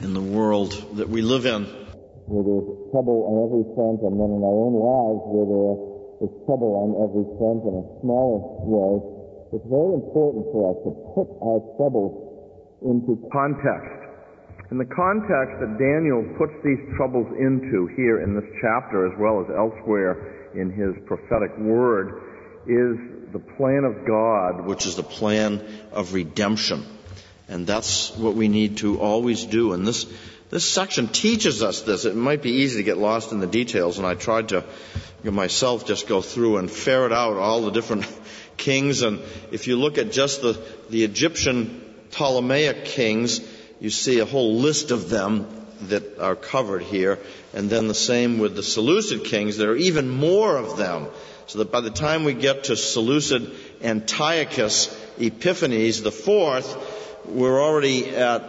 in the world that we live in. Where there's trouble on every front, and then in our own lives where there is trouble on every front in a smaller way, it's very important for us to put our troubles into context. And the context that Daniel puts these troubles into here in this chapter, as well as elsewhere in his prophetic word, is the plan of God, which is the plan of redemption. And that's what we need to always do. And this section teaches us this. It might be easy to get lost in the details, and I tried to myself just go through and ferret out all the different kings. And if you look at just the Egyptian Ptolemaic kings, you see a whole list of them that are covered here. And then the same with the Seleucid kings. There are even more of them. So that by the time we get to Seleucid Antiochus Epiphanes the Fourth, we're already at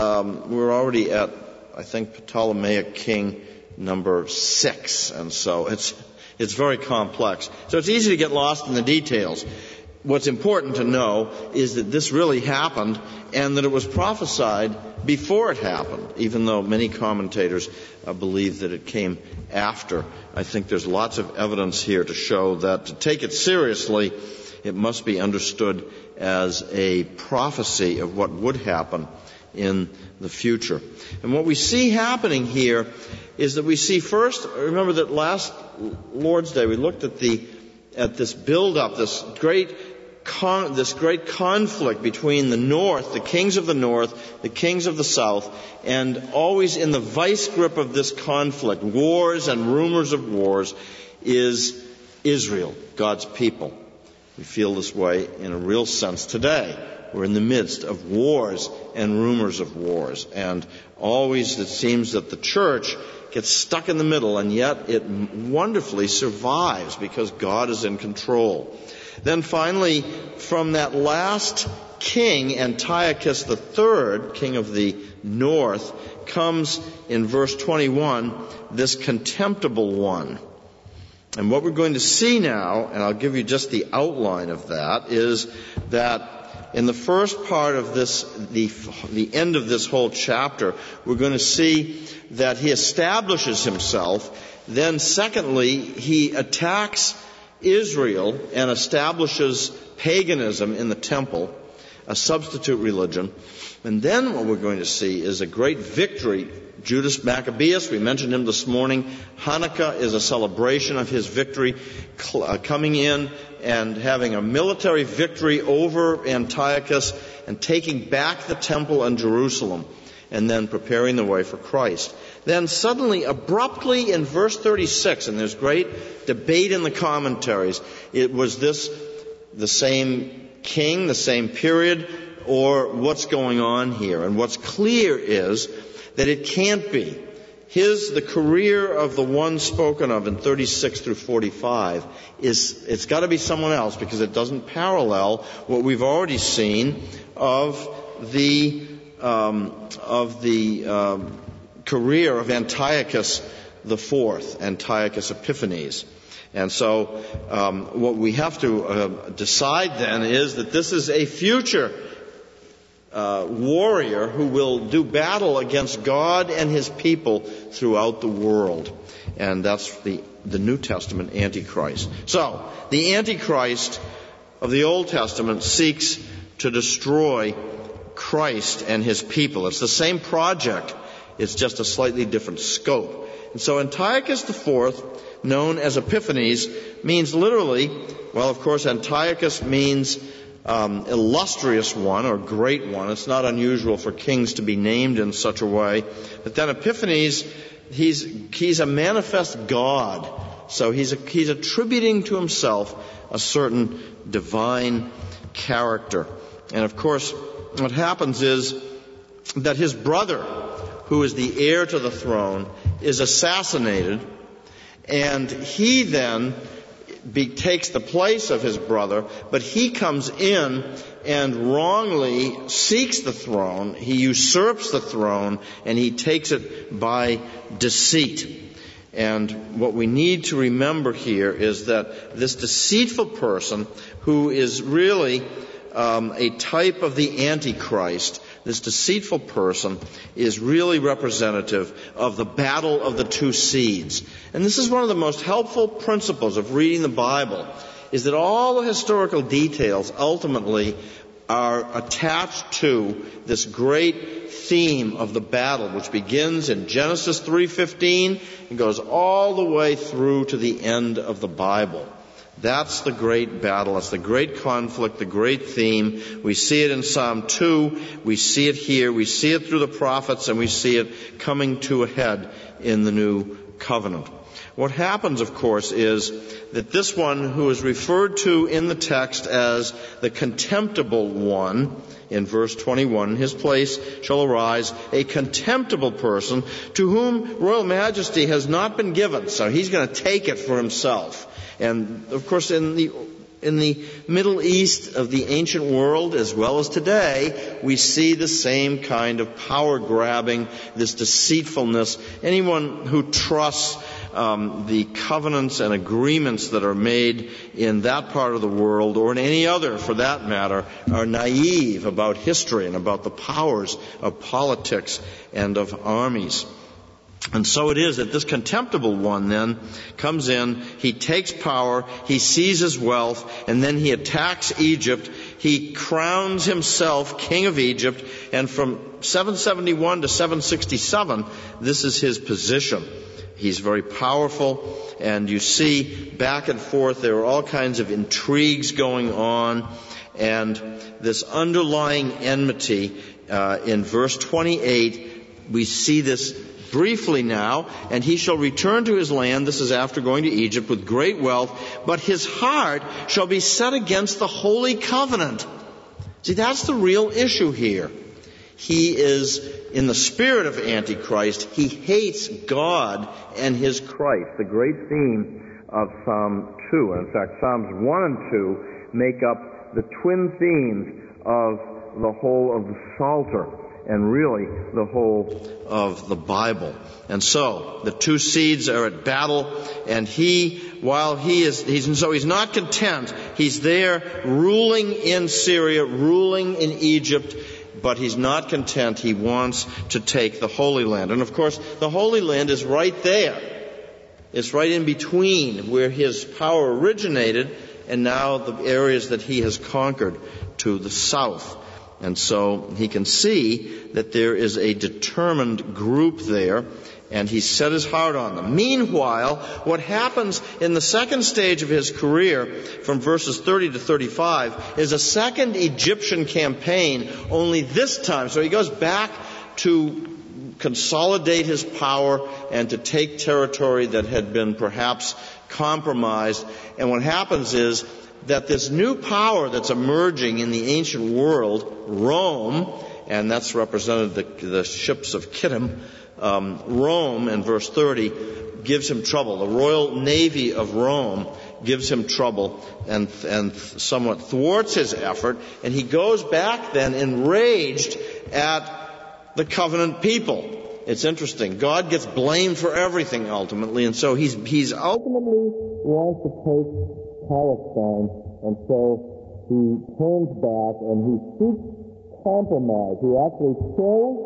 I think Ptolemaic king number 6, and so it's very complex. So it's easy to get lost in the details. What's important to know is that this really happened, and that it was prophesied before it happened, even though many commentators believe that it came after. I think there's lots of evidence here to show that to take it seriously, it must be understood as a prophecy of what would happen in the future. And what we see happening here is that we see first, remember that last Lord's Day we looked at this build-up, this great conflict between the north, the kings of the north, the kings of the south, and always in the vice grip of this conflict, wars and rumors of wars, is Israel, God's people. We feel this way in a real sense today. We're in the midst of wars and rumors of wars. And always it seems that the church gets stuck in the middle, and yet it wonderfully survives because God is in control. Then finally, from that last king, Antiochus III, king of the north, comes in verse 21, this contemptible one. And what we're going to see now, and I'll give you just the outline of that, is that in the first part of this, the end of this whole chapter, we're going to see that he establishes himself. Then secondly, he attacks Israel and establishes paganism in the temple, a substitute religion. And then what we're going to see is a great victory. Judas Maccabeus, we mentioned him this morning. Hanukkah is a celebration of his victory, coming in and having a military victory over Antiochus and taking back the temple and Jerusalem, and then preparing the way for Christ. Then suddenly, abruptly in verse 36, and there's great debate in the commentaries, was this the same king, the same period, or what's going on here? And what's clear is that it can't be. The career of the one spoken of in 36 through 45 it's got to be someone else, because it doesn't parallel what we've already seen of the career of Antiochus IV, Antiochus Epiphanes. And so what we have to decide then is that this is a future warrior who will do battle against God and his people throughout the world. And that's the New Testament Antichrist. So, the Antichrist of the Old Testament seeks to destroy Christ and his people. It's the same project. It's just a slightly different scope. And so Antiochus IV, known as Epiphanes, means literally, well, of course, Antiochus means illustrious one or great one. It's not unusual for kings to be named in such a way. But then Epiphanes, he's a manifest God. So he's attributing to himself a certain divine character. And of course, what happens is that his brother, who is the heir to the throne, is assassinated, and he then takes the place of his brother, but he comes in and wrongly seeks the throne. He usurps the throne, and he takes it by deceit. And what we need to remember here is that this deceitful person, who is really a type of the Antichrist, this deceitful person, is really representative of the battle of the two seeds. And this is one of the most helpful principles of reading the Bible, is that all the historical details ultimately are attached to this great theme of the battle, which begins in Genesis 3:15 and goes all the way through to the end of the Bible. That's the great battle. It's the great conflict, the great theme. We see it in Psalm 2. We see it here. We see it through the prophets, and we see it coming to a head in the new covenant. What happens, of course, is that this one who is referred to in the text as the contemptible one, in verse 21, in his place shall arise a contemptible person to whom royal majesty has not been given. So he's going to take it for himself. And, of course, in the Middle East of the ancient world, as well as today, we see the same kind of power grabbing, this deceitfulness. Anyone who trusts the covenants and agreements that are made in that part of the world, or in any other for that matter, are naive about history and about the powers of politics and of armies. And so it is that this contemptible one then comes in, he takes power, he seizes wealth, and then he attacks Egypt. He crowns himself king of Egypt, and from 771 to 767, this is his position. He's very powerful, and you see back and forth there are all kinds of intrigues going on, and this underlying enmity in verse 28, we see this briefly now, and he shall return to his land, this is after going to Egypt, with great wealth, but his heart shall be set against the holy covenant. See, that's the real issue here. He is in the spirit of Antichrist. He hates God and his Christ, the great theme of Psalm 2. And in fact, Psalms 1 and 2 make up the twin themes of the whole of the Psalter, and really the whole of the Bible. And so the two seeds are at battle, and he's not content. He's there ruling in Syria, ruling in Egypt, but he's not content. He wants to take the Holy Land. And of course, the Holy Land is right there. It's right in between where his power originated and now the areas that he has conquered to the south. And so he can see that there is a determined group there, and he's set his heart on them. Meanwhile, what happens in the second stage of his career, from verses 30 to 35, is a second Egyptian campaign, only this time. So he goes back to consolidate his power and to take territory that had been perhaps compromised. And what happens is that this new power that's emerging in the ancient world, Rome, and that's represented the ships of Kittim, Rome in verse 30 gives him trouble. The royal navy of Rome gives him trouble and somewhat thwarts his effort, and he goes back then enraged at the covenant people. It's interesting. God gets blamed for everything ultimately, and so he's ultimately wants to take Palestine, and so he turns back and he seeks compromise. He actually kills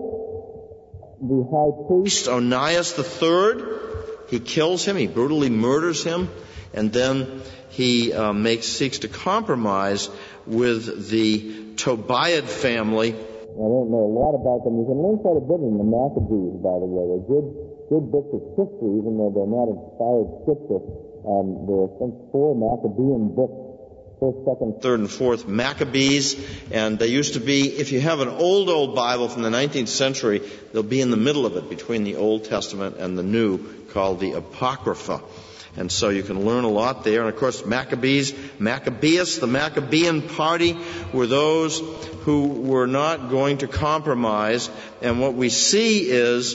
the high priest Onias III. He kills him. He brutally murders him, and then he seeks to compromise with the Tobiad family. I don't know a lot about them. You can learn quite a bit in the Maccabees, by the way. They're good books of history, even though they're not inspired scripture. There are, I think, 4 Maccabean books, 1st, 2nd, 3rd, and 4th Maccabees, and they used to be, if you have an old Bible from the 19th century, they'll be in the middle of it, between the Old Testament and the New, called the Apocrypha. And so you can learn a lot there. And of course, Maccabeus, the Maccabean party, were those who were not going to compromise. And what we see is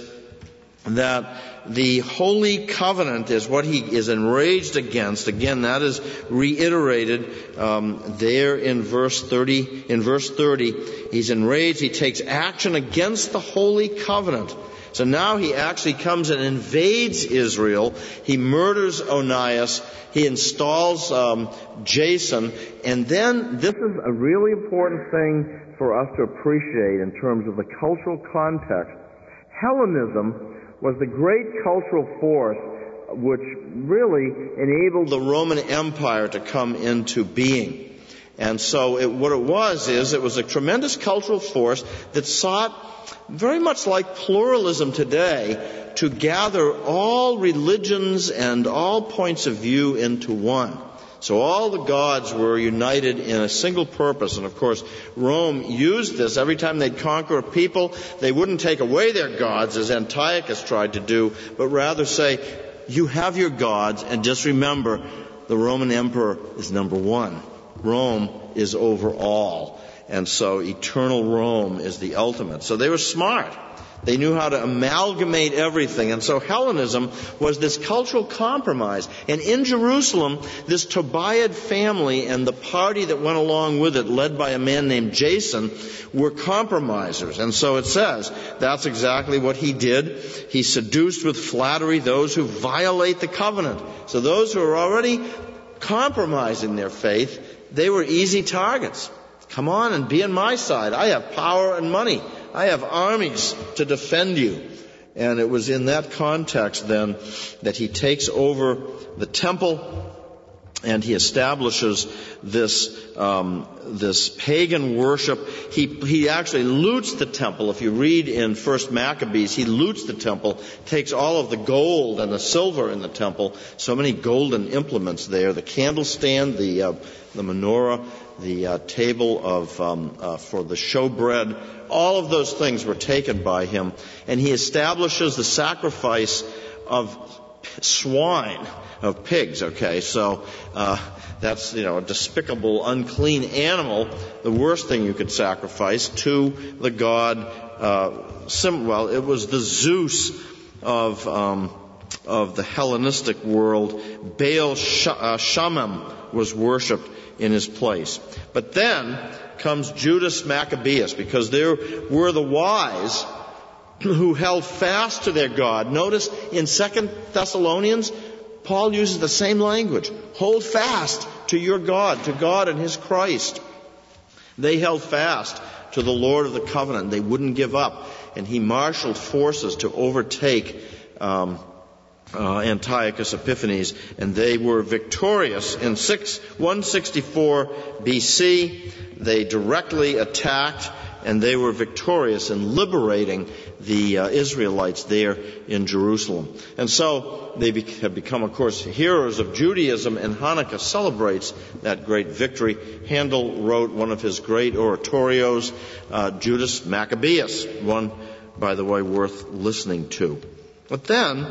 that the Holy Covenant is what he is enraged against. Again, that is reiterated there in verse 30. In verse 30, he's enraged. He takes action against the Holy Covenant. So now he actually comes and invades Israel. He murders Onias. He installs Jason. And then this is a really important thing for us to appreciate in terms of the cultural context. Hellenism was the great cultural force which really enabled the Roman Empire to come into being. And so it was a tremendous cultural force that sought, very much like pluralism today, to gather all religions and all points of view into one. So all the gods were united in a single purpose. And of course, Rome used this. Every time they'd conquer a people, they wouldn't take away their gods, as Antiochus tried to do, but rather say, you have your gods, and just remember, the Roman emperor is number one. Rome is over all. And so eternal Rome is the ultimate. So they were smart. They knew how to amalgamate everything. And so Hellenism was this cultural compromise. And in Jerusalem, this Tobiad family and the party that went along with it, led by a man named Jason, were compromisers. And so it says that's exactly what he did. He seduced with flattery those who violate the covenant. So those who are already compromising their faith, they were easy targets. Come on and be on my side. I have power and money. I have armies to defend you. And it was in that context then that he takes over the temple and he establishes this pagan worship. He actually loots the temple. If you read in 1 Maccabees, he loots the temple, takes all of the gold and the silver in the temple. So many golden implements there: the candlestand, the menorah, the table for the showbread. All of those things were taken by him, and he establishes the sacrifice of swine, of pigs. Okay, so that's a despicable, unclean animal, the worst thing you could sacrifice to the god. It was the Zeus of the Hellenistic world. Baal Shamim was worshipped in his place. But then comes Judas Maccabeus, because there were the wise who held fast to their God. Notice in 2 Thessalonians, Paul uses the same language. Hold fast to your God, to God and His Christ. They held fast to the Lord of the covenant. They wouldn't give up. And he marshaled forces to overtake Antiochus Epiphanes, and they were victorious. In 164 BC, they directly attacked, and they were victorious in liberating the Israelites there in Jerusalem. And so they have become, of course, heroes of Judaism, and Hanukkah celebrates that great victory. Handel wrote one of his great oratorios, Judas Maccabeus, one, by the way, worth listening to. But then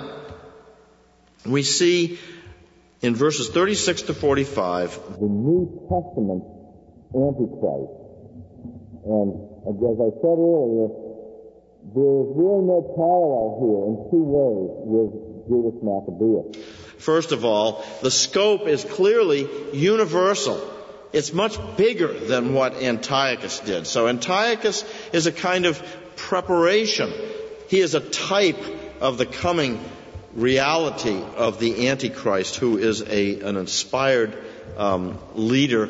we see in verses 36 to 45 the New Testament Antichrist. And as I said earlier, there is really no parallel here in two ways with Judas Maccabeus. First of all, the scope is clearly universal. It's much bigger than what Antiochus did. So Antiochus is a kind of preparation. He is a type of the coming reality of the Antichrist, who is an inspired leader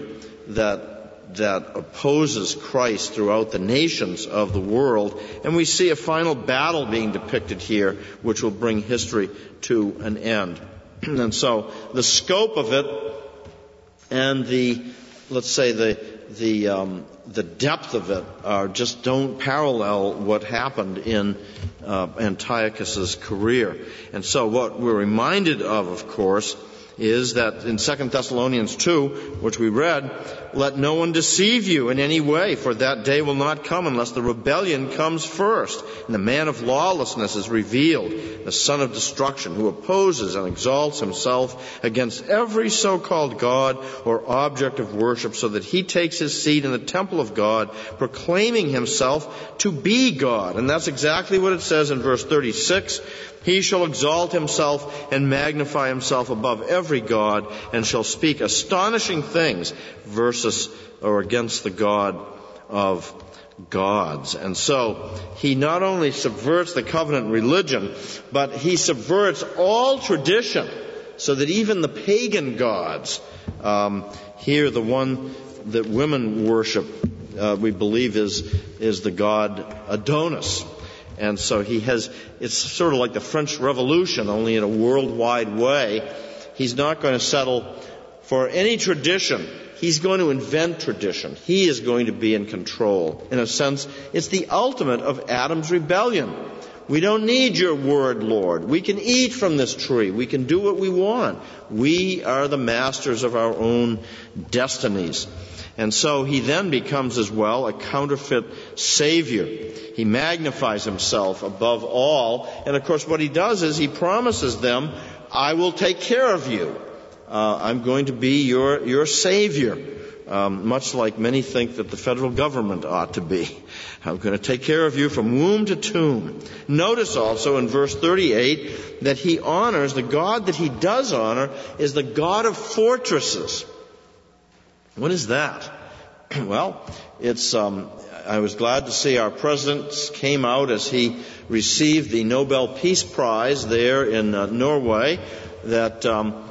that opposes Christ throughout the nations of the world. And we see a final battle being depicted here, which will bring history to an end. And so the scope of it and the depth of it just don't parallel what happened in Antiochus's career. And so what we're reminded of course, is that in 2 Thessalonians 2, which we read, let no one deceive you in any way, for that day will not come unless the rebellion comes first, and the man of lawlessness is revealed, the son of destruction, who opposes and exalts himself against every so-called God or object of worship, so that he takes his seat in the temple of God, proclaiming himself to be God. And that's exactly what it says in verse 36. He shall exalt himself and magnify himself above every god, and shall speak astonishing things against the God of gods. And so he not only subverts the covenant religion, but he subverts all tradition, so that even the pagan gods, here the one that women worship, we believe is the god Adonis. And so it's sort of like the French Revolution, only in a worldwide way. He's not going to settle for any tradition. He's going to invent tradition. He is going to be in control. In a sense, it's the ultimate of Adam's rebellion. We don't need your word, Lord. We can eat from this tree. We can do what we want. We are the masters of our own destinies. And so he then becomes as well a counterfeit savior. He magnifies himself above all. And of course what he does is he promises them, I will take care of you. I'm going to be your savior. Much like many think that the federal government ought to be. I'm going to take care of you from womb to tomb. Notice also in verse 38 that he honors, the God that he does honor is the God of fortresses. What is that? Well, I was glad to see our president came out as he received the Nobel Peace Prize there in Norway, that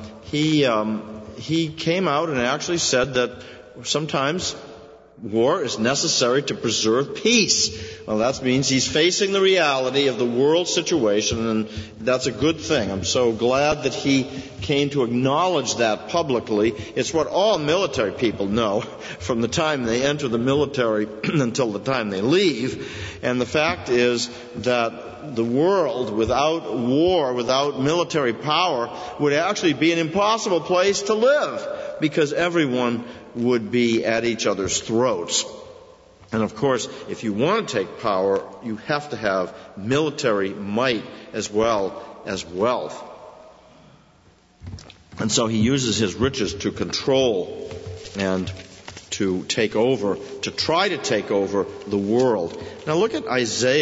he came out and actually said that sometimes war is necessary to preserve peace. Well, that means he's facing the reality of the world situation, and that's a good thing. I'm so glad that he came to acknowledge that publicly. It's what all military people know from the time they enter the military until the time they leave. And the fact is that the world without war, without military power, would actually be an impossible place to live, because everyone would be at each other's throats. And of course, if you want to take power, you have to have military might as well as wealth. And so he uses his riches to control and to take over, to try to take over the world. Now look at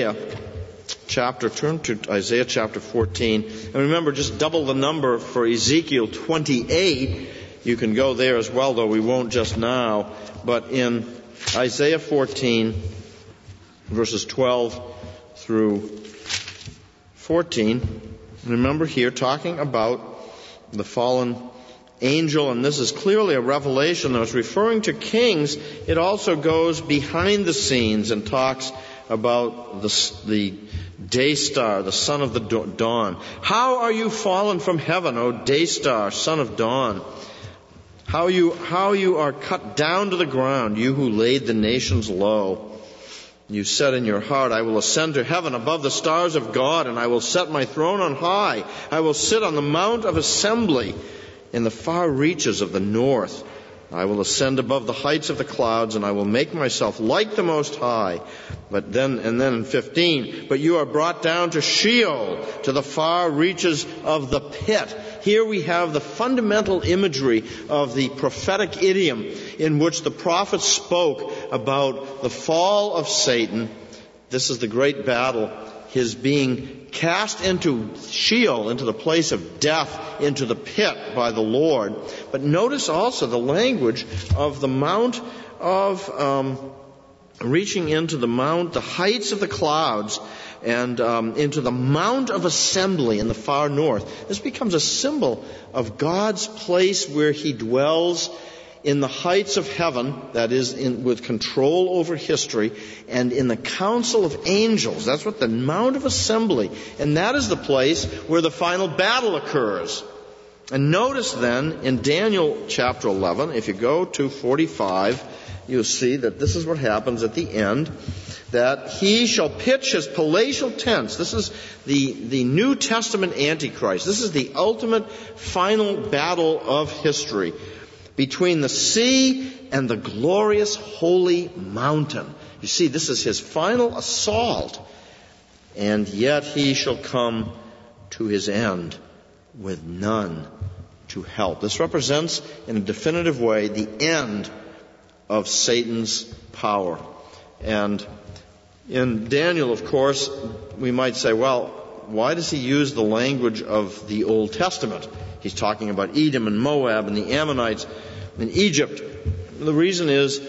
turn to Isaiah chapter 14. And remember, just double the number for Ezekiel 28. You can go there as well, though we won't just now. But in Isaiah 14, verses 12 through 14, remember here, talking about the fallen angel, and this is clearly a revelation, though it's referring to kings. It also goes behind the scenes and talks about the day star, the son of the dawn. How are you fallen from heaven, O day star, son of dawn? How you are cut down to the ground, you who laid the nations low. You said in your heart, I will ascend to heaven above the stars of God, and I will set my throne on high. I will sit on the mount of assembly in the far reaches of the north. I will ascend above the heights of the clouds, and I will make myself like the Most High. And then in 15, but you are brought down to Sheol, to the far reaches of the pit. Here we have the fundamental imagery of the prophetic idiom in which the prophet spoke about the fall of Satan. This is the great battle, his being cast into Sheol, into the place of death, into the pit by the Lord. But notice also the language of the mount of reaching into the mount, the heights of the clouds, and into the mount of assembly in the far north. This becomes a symbol of God's place where he dwells in the heights of heaven, that is, with control over history, and in the council of angels. That's what the mount of assembly, and that is the place where the final battle occurs. And notice then in Daniel chapter 11, if you go to 45, you'll see that this is what happens at the end, that he shall pitch his palatial tents. This is the New Testament Antichrist. This is the ultimate final battle of history between the sea and the glorious holy mountain. You see, this is his final assault. And yet he shall come to his end with none to help. This represents in a definitive way the end of Satan's power. And in Daniel, of course, we might say, well, why does he use the language of the Old Testament? He's talking about Edom and Moab and the Ammonites and Egypt. The reason is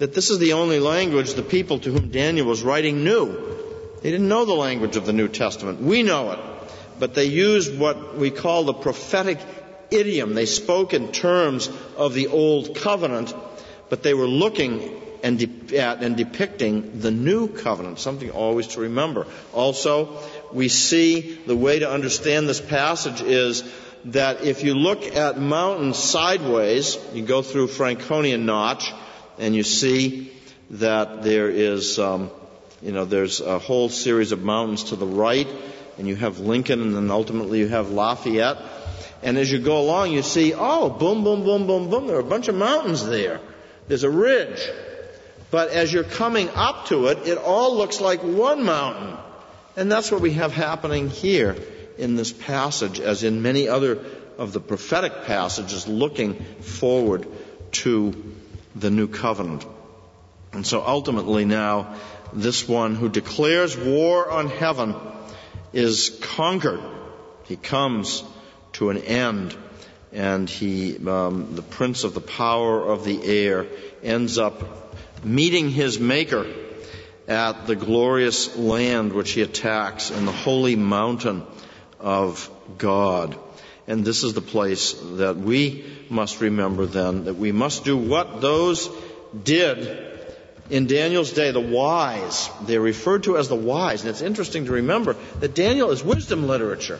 that this is the only language the people to whom Daniel was writing knew. They didn't know the language of the New Testament. We know it. But they used what we call the prophetic idiom. They spoke in terms of the Old Covenant, but they were looking at and depicting the New Covenant, something always to remember. Also, we see the way to understand this passage is that if you look at mountains sideways, you go through Franconian Notch, and you see that there is, there's a whole series of mountains to the right, and you have Lincoln, and then ultimately you have Lafayette. And as you go along, you see, boom, boom, boom, boom, boom, there are a bunch of mountains there. There's a ridge. But as you're coming up to it, it all looks like one mountain. And that's what we have happening here in this passage, as in many other of the prophetic passages looking forward to the new covenant. And so ultimately now, this one who declares war on heaven is conquered. He comes to an end, and the prince of the power of the air, ends up meeting his maker at the glorious land which he attacks in the holy mountain of God. And this is the place that we must remember then, that we must do what those did in Daniel's day, the wise. They're referred to as the wise. And it's interesting to remember that Daniel is wisdom literature.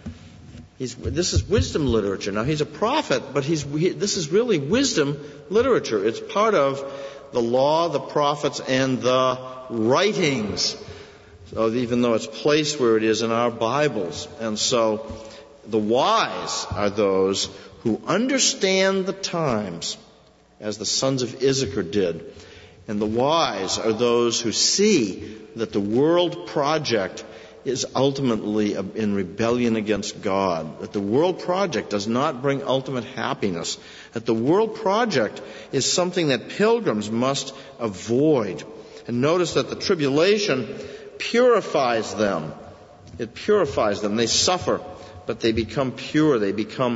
This is wisdom literature. Now, he's a prophet, but this is really wisdom literature. It's part of the law, the prophets, and the writings. So even though it's placed where it is in our Bibles. And so the wise are those who understand the times, as the sons of Issachar did. And the wise are those who see that the world project is ultimately in rebellion against God. That the world project does not bring ultimate happiness. That the world project is something that pilgrims must avoid. And notice that the tribulation purifies them. It purifies them. They suffer, but they become pure. They become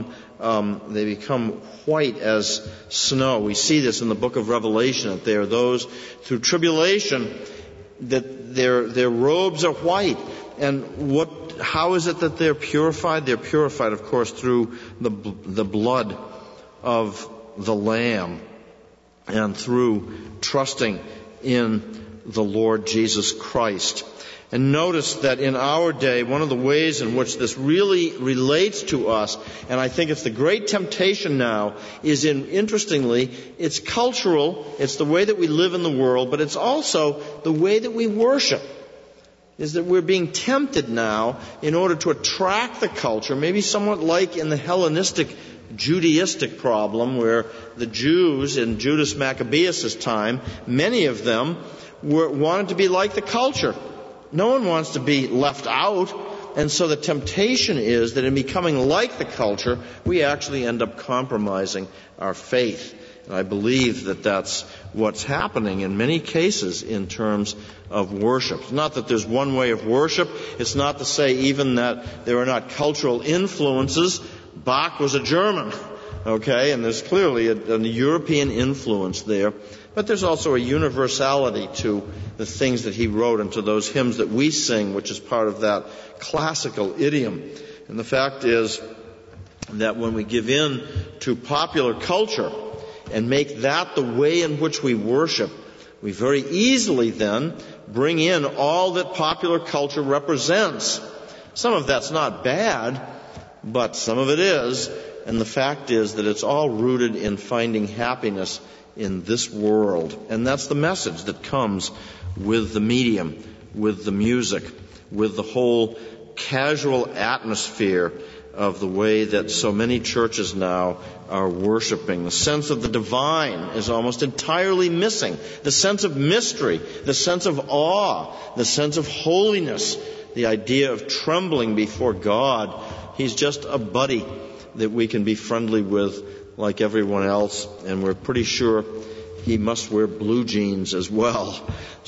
white as snow. We see this in the book of Revelation, that there are those through tribulation that their robes are white. And how is it that they're purified? They're purified, of course, through the blood of the Lamb and through trusting in the Lord Jesus Christ. And notice that in our day, one of the ways in which this really relates to us, and I think it's the great temptation now, is interestingly, it's cultural, it's the way that we live in the world, but it's also the way that we worship. Is that we're being tempted now in order to attract the culture, maybe somewhat like in the Hellenistic Judaistic problem, where the Jews in Judas Maccabeus' time, many of them wanted to be like the culture. No one wants to be left out. And so the temptation is that in becoming like the culture, we actually end up compromising our faith. And I believe that that's what's happening in many cases in terms of worship. It's not that there's one way of worship. It's not to say even that there are not cultural influences. Bach was a German, okay, and there's clearly a European influence there. But there's also a universality to the things that he wrote and to those hymns that we sing, which is part of that classical idiom. And the fact is that when we give in to popular culture and make that the way in which we worship, we very easily then bring in all that popular culture represents. Some of that's not bad, but some of it is. And the fact is that it's all rooted in finding happiness in this world. And that's the message that comes with the medium, with the music, with the whole casual atmosphere of the way that so many churches now are worshiping. The sense of the divine is almost entirely missing. The sense of mystery, the sense of awe, the sense of holiness, the idea of trembling before God. He's just a buddy that we can be friendly with like everyone else, and we're pretty sure he must wear blue jeans as well.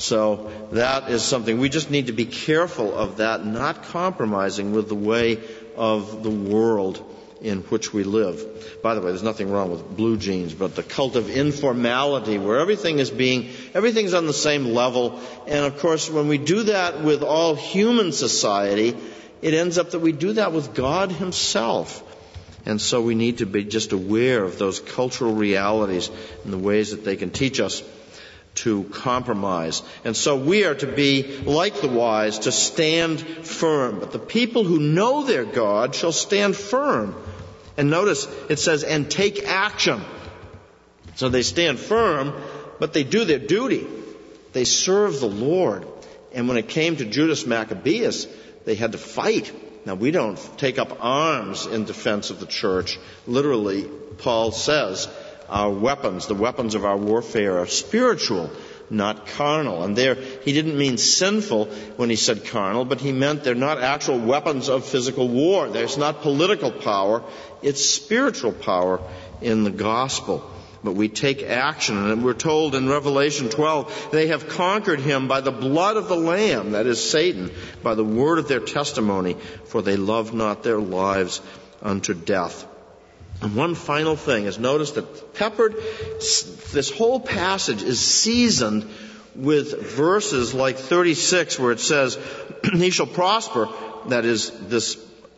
So that is something we just need to be careful of, that not compromising with the way of the world in which we live. By the way, there's nothing wrong with blue jeans, but the cult of informality, where everything's on the same level. And of course, when we do that with all human society, it ends up that we do that with God Himself. And so we need to be just aware of those cultural realities and the ways that they can teach us to compromise. And so we are to be like the wise, to stand firm. But the people who know their God shall stand firm. And notice it says, and take action. So they stand firm, but they do their duty. They serve the Lord. And when it came to Judas Maccabeus, they had to fight. Now, we don't take up arms in defense of the church. Literally, Paul says, our weapons, the weapons of our warfare, are spiritual, not carnal. And there, he didn't mean sinful when he said carnal, but he meant they're not actual weapons of physical war. There's not political power. It's spiritual power in the gospel. But we take action, and we're told in Revelation 12, they have conquered him by the blood of the Lamb, that is Satan, by the word of their testimony, for they loved not their lives unto death. And one final thing is, notice that this whole passage is seasoned with verses like 36, where it says, he shall prosper, that is this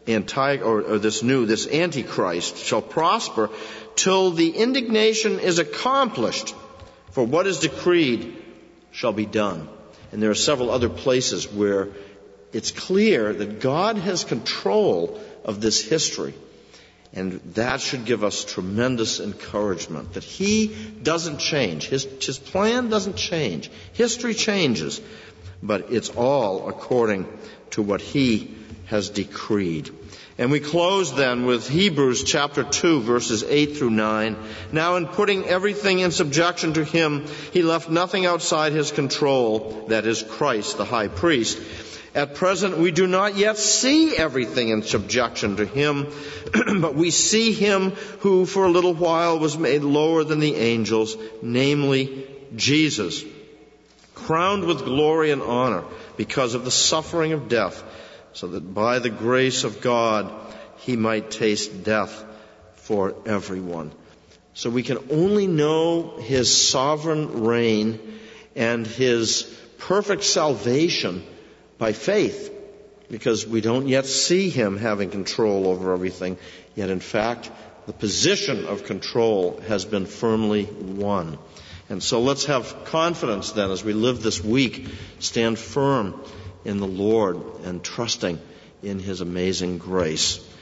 Antichrist shall prosper till the indignation is accomplished, for what is decreed shall be done. And there are several other places where it's clear that God has control of this history. And that should give us tremendous encouragement, that He doesn't change. His plan doesn't change. History changes, but it's all according to what He has decreed. And we close then with Hebrews chapter 2, verses 8 through 9. Now in putting everything in subjection to Him, He left nothing outside His control, that is Christ, the high priest. At present, we do not yet see everything in subjection to Him, but we see Him who for a little while was made lower than the angels, namely Jesus, crowned with glory and honor because of the suffering of death, so that by the grace of God He might taste death for everyone. So we can only know His sovereign reign and His perfect salvation by faith, because we don't yet see Him having control over everything. Yet in fact, the position of control has been firmly won. And so let's have confidence then as we live this week, stand firm in the Lord and trusting in His amazing grace.